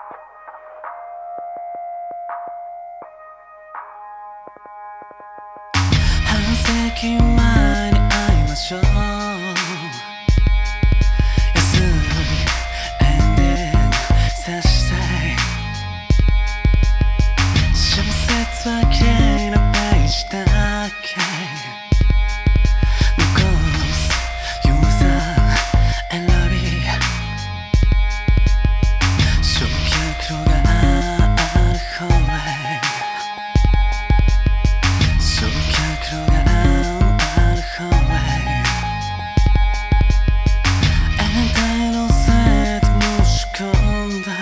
半世紀前に会いましょう。安いエンディングさしたい。小説は綺麗なページだけ残す弱さ選び、焼却炉がある方へ、焼却炉がある方へ、延滞のせいで申し込んだ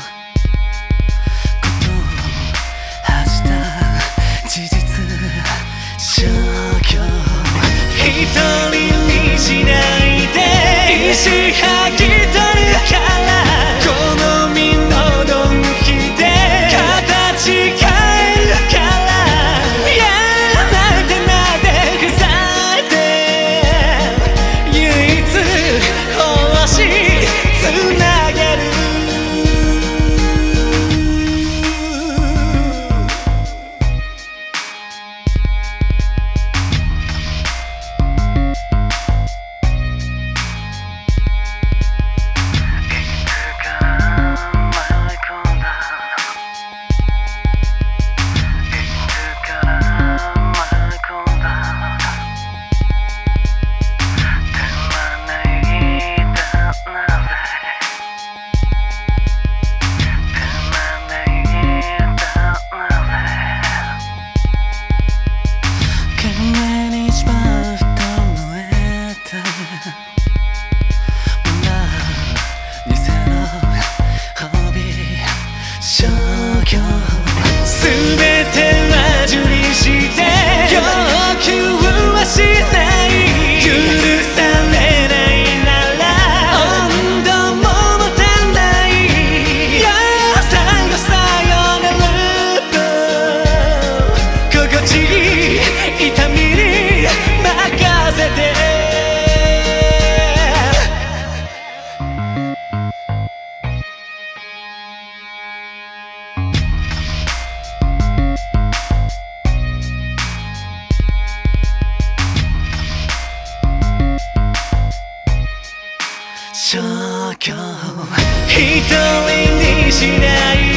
ことを恥じた事実、消去一人にしないで意地吐き取るから、好みのドンキで形変えるから、いやなんてなんてふざいて唯一星つなげる。すべては受理して要求はしない、許されないなら温度も持たない、いや最後さよなら心地いい痛みに任せて。消去一人にしない